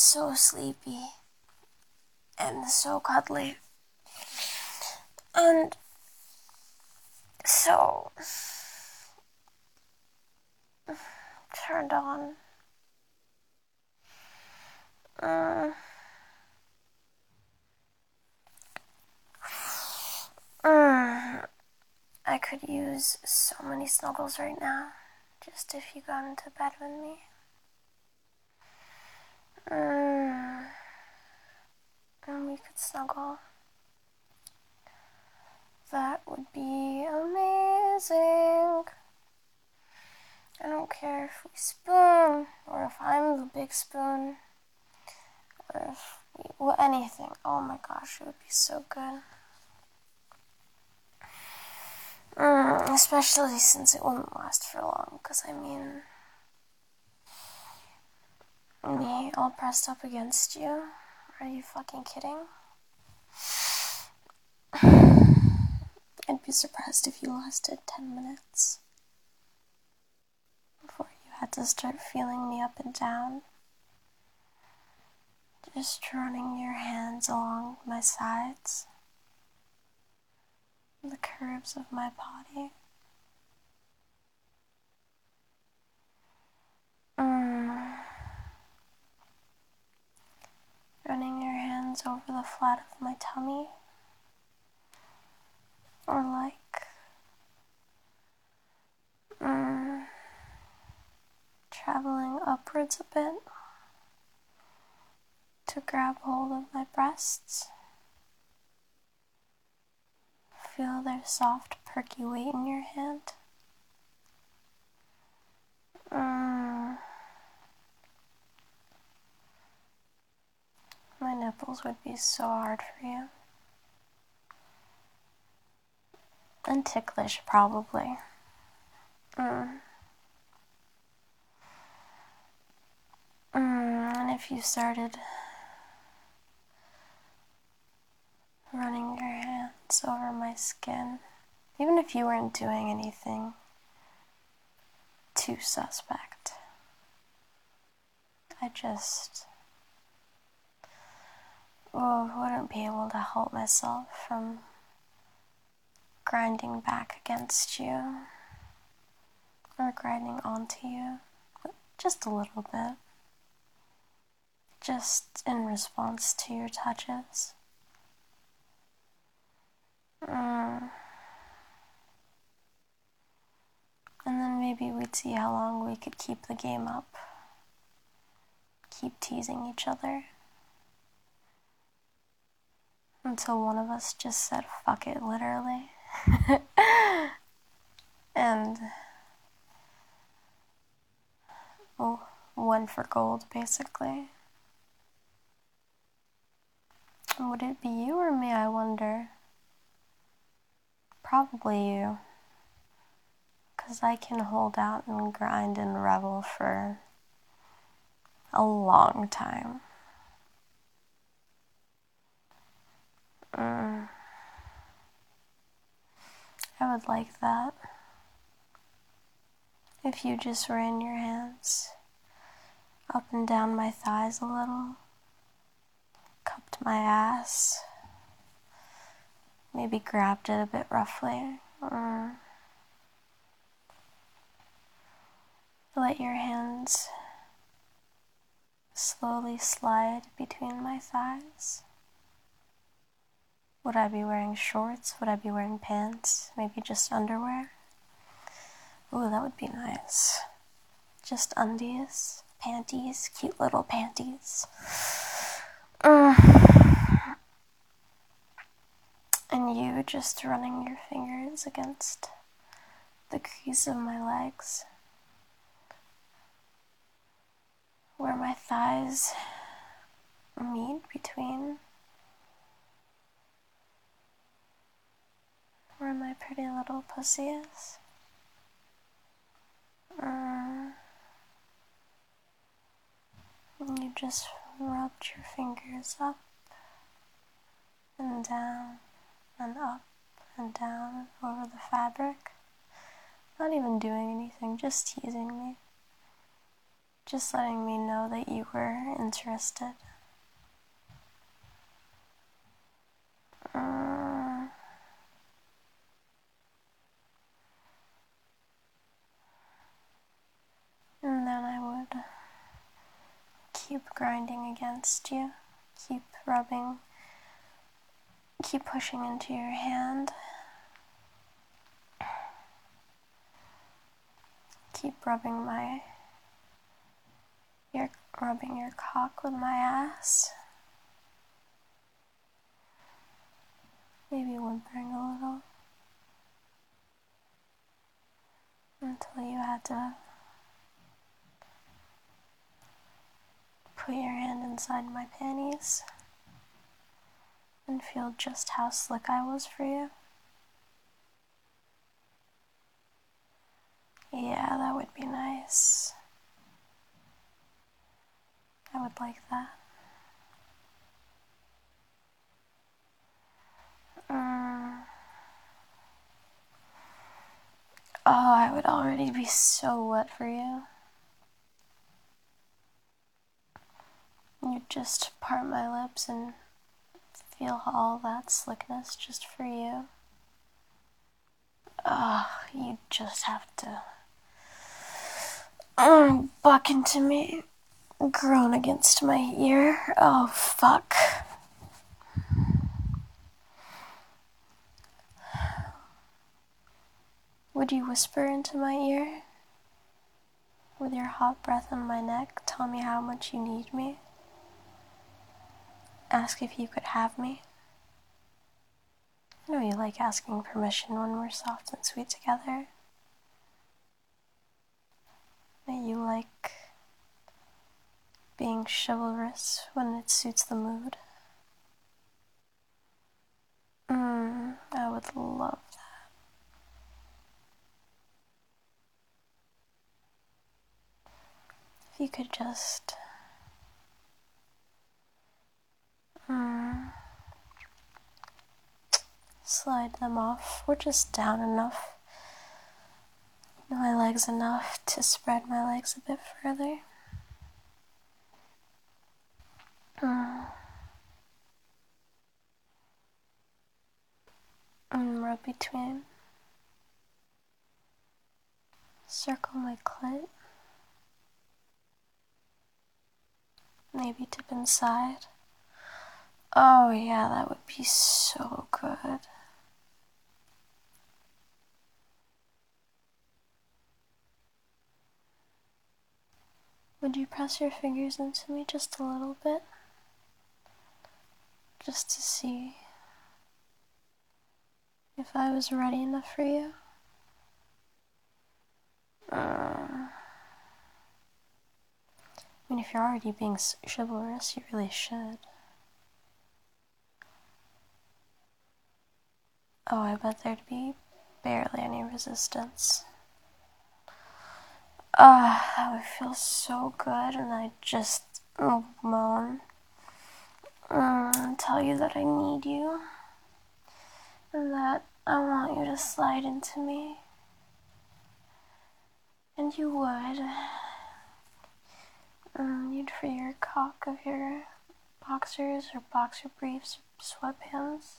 so sleepy and so cuddly. And so turned on. I could use so many snuggles right now, just if you got into bed with me. And we could snuggle. That would be amazing. I don't care if we spoon, or if I'm the big spoon, or if anything. Oh my gosh, it would be so good. Especially since it wouldn't last for long, because I mean, me all pressed up against you? Are you fucking kidding? I'd be surprised if you lasted 10 minutes before you had to start feeling me up and down. Just running your hands along my sides, the curves of my body. Running your hands over the flat of my tummy, or like traveling upwards a bit to grab hold of my breasts. Feel their soft, perky weight in your hand. My nipples would be so hard for you. And ticklish, probably. And if you started running your hands over my skin, even if you weren't doing anything too suspect, I just wouldn't be able to help myself from grinding back against you or grinding onto you, just a little bit, just in response to your touches. And then maybe we'd see how long we could keep the game up, keep teasing each other, until one of us just said fuck it, literally. And went for gold, basically. Would it be you or me, I wonder? Probably you. Because I can hold out and grind and revel for a long time. I would like that. If you just ran your hands up and down my thighs a little, cupped my ass, maybe grabbed it a bit roughly, let your hands slowly slide between my thighs. Would I be wearing shorts? Would I be wearing pants? Maybe just underwear? Ooh, that would be nice. Just undies, panties, cute little panties. And you just running your fingers against the crease of my legs, where my thighs meet between where my pretty little pussy is. And you just rubbed your fingers up and down and up and down over the fabric. Not even doing anything, just teasing me. Just letting me know that you were interested. And then I would keep grinding against you, keep rubbing, keep pushing into your hand, keep rubbing your cock with my ass, maybe whimpering a little, until you had to put your hand inside my panties and feel just how slick I was for you. Yeah, that would be nice. I would like that. Oh, I would already be so wet for you. You'd just part my lips and feel all that slickness just for you. You just have to buck into me, groan against my ear. Oh, fuck. Would you whisper into my ear? With your hot breath on my neck, tell me how much you need me. Ask if you could have me. I know you like asking permission when we're soft and sweet together. That you like being chivalrous when it suits the mood. I would love that. If you could just slide them off, or just down enough, my legs enough to spread my legs a bit further. And rub between. Circle my clit. Maybe dip inside. Oh yeah, that would be so good. Would you press your fingers into me just a little bit? Just to see if I was ready enough for you? I mean, if you're already being chivalrous, you really should. Oh, I bet there'd be barely any resistance. That would feel so good, and I'd just moan and tell you that I need you, and that I want you to slide into me. And you would. You'd free your cock of your boxers or boxer briefs or sweatpants.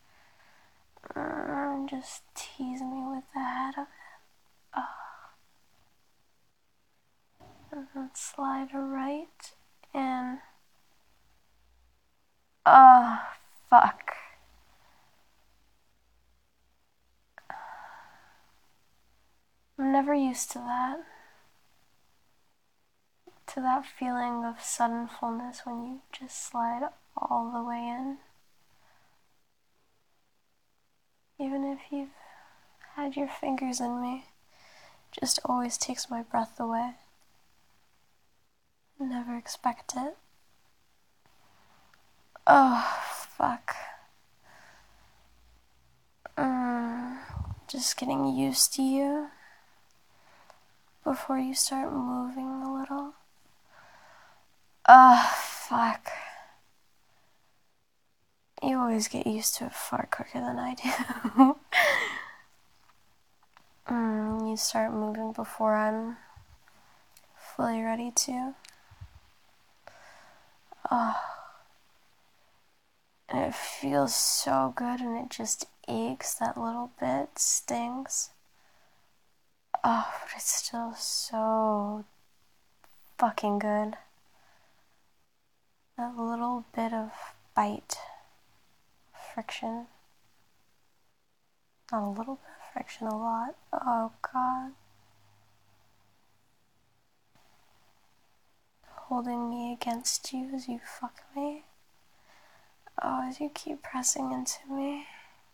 And just tease me with the head of it. And then slide right in. Fuck. I'm never used to that. To that feeling of sudden fullness when you just slide all the way in. Even if you've had your fingers in me, just always takes my breath away. Never expect it. Oh, fuck. Just getting used to you before you start moving a little. Fuck. You always get used to it far quicker than I do. You start moving before I'm fully ready to. Oh, and it feels so good, and it just aches that little bit, stings. Oh, but it's still so fucking good. That little bit of bite, friction. Not a little bit of friction, a lot. Oh God. Holding me against you as you fuck me. Oh, as you keep pressing into me.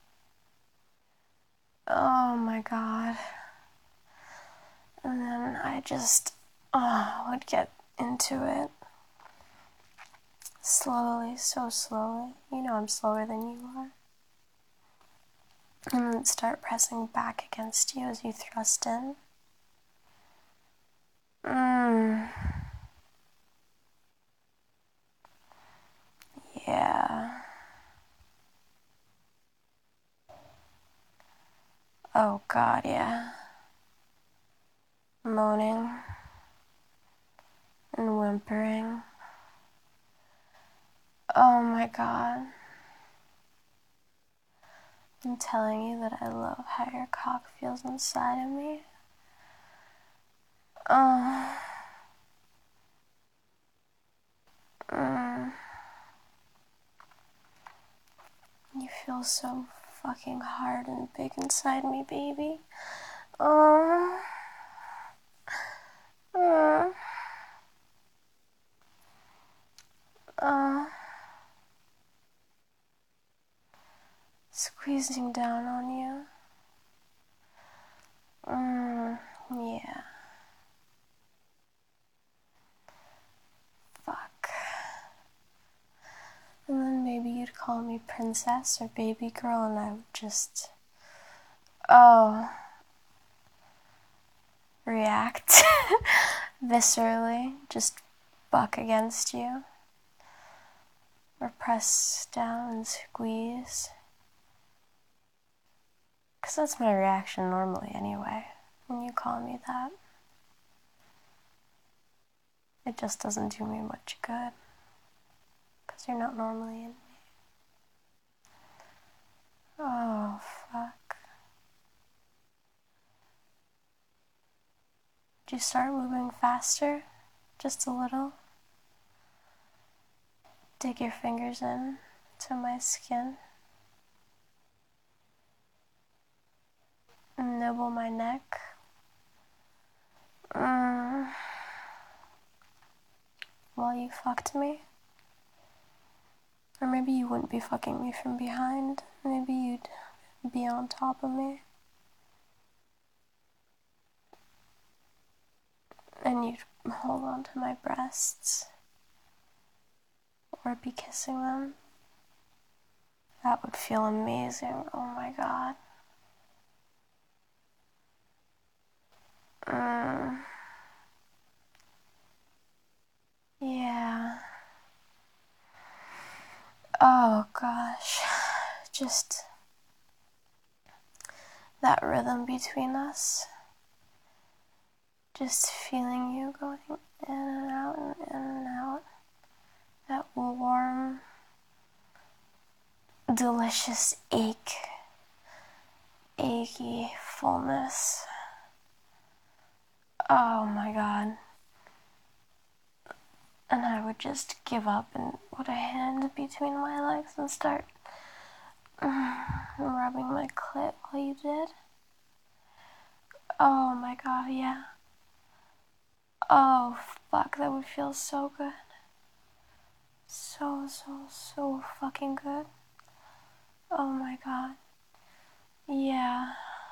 Oh my God. And then I just would get into it. Slowly, so slowly. You know I'm slower than you are. And then start pressing back against you as you thrust in. Yeah. Oh God, yeah. Moaning and whimpering. Oh my God. I'm telling you that I love how your cock feels inside of me. You feel so fucking hard and big inside me, baby. Squeezing down on you. Yeah. Fuck. And then maybe you'd call me princess or baby girl, and I would just, react viscerally, just buck against you, or press down and squeeze. Because that's my reaction normally anyway, when you call me that. It just doesn't do me much good, because you're not normally in me. Oh, fuck. Did you start moving faster? Just a little? Dig your fingers in to my skin. Nibble my neck. While you fucked me. Or maybe you wouldn't be fucking me from behind. Maybe you'd be on top of me. And you'd hold on to my breasts. Or be kissing them. That would feel amazing. Oh my God. Yeah. Oh gosh. Just that rhythm between us. Just feeling you going in and out and in and out. That warm, delicious achy fullness. Oh my God. And I would just give up and put a hand between my legs and start rubbing my clit while you did. Oh my God, yeah. Oh fuck, that would feel so good. So fucking good. Oh my God. Yeah.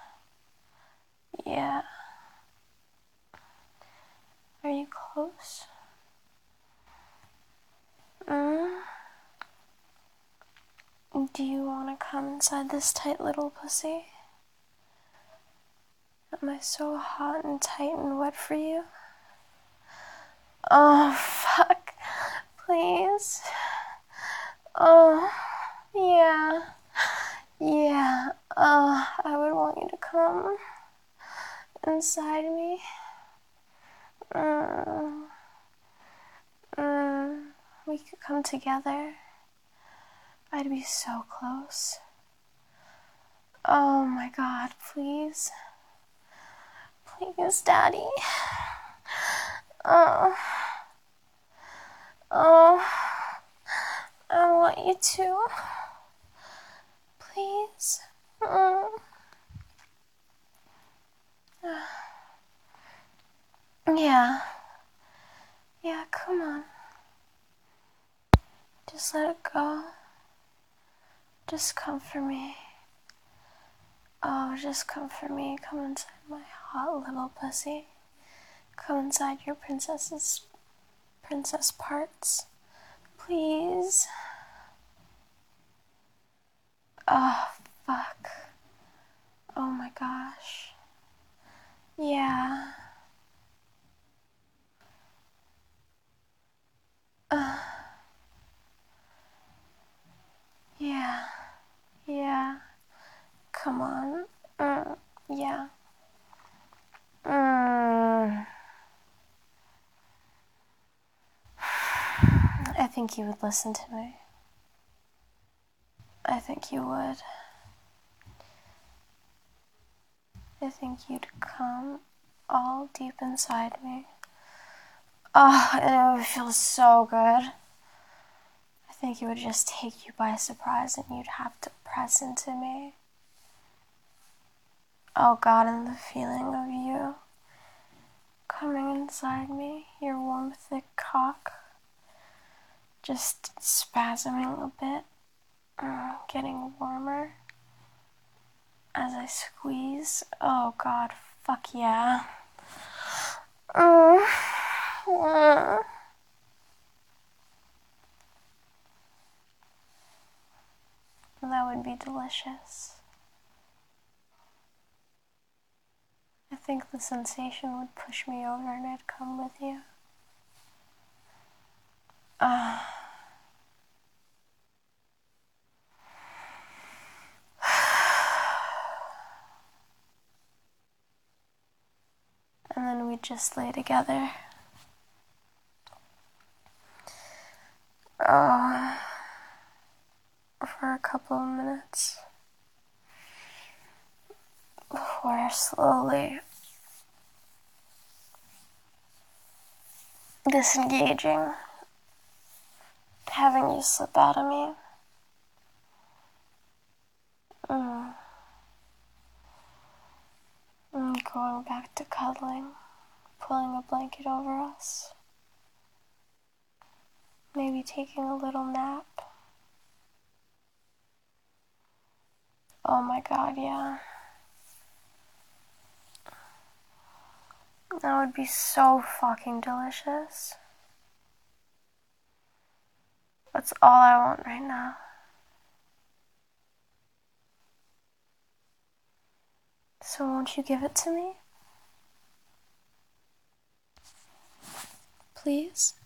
Yeah. Are you close? Do you want to come inside this tight little pussy? Am I so hot and tight and wet for you? Oh, fuck. Please. Oh, yeah. Yeah. I would want you to come inside me. Mm, mm, we could come together. I'd be so close. Oh my God, please. Please, Daddy. Oh, oh, I want you to. Please. Mm. Yeah. Yeah, come on. Just let it go. Just come for me. Oh, just come for me. Come inside my hot little pussy. Come inside your princess parts. Please. Oh, fuck. Oh my gosh. Yeah. Yeah. Yeah. Come on. Yeah. I think you would listen to me. I think you would. I think you'd come all deep inside me. Oh, and it would feel so good. I think it would just take you by surprise and you'd have to press into me. Oh God, and the feeling of you coming inside me, your warm, thick cock, just spasming a bit, getting warmer as I squeeze. Oh God, fuck yeah. That would be delicious. I think the sensation would push me over and I'd come with you. And then we'd just lay together. For a couple of minutes. Before slowly disengaging, having you slip out of me. And going back to cuddling, pulling a blanket over us. Maybe taking a little nap. Oh my God, yeah. That would be so fucking delicious. That's all I want right now. So won't you give it to me? Please?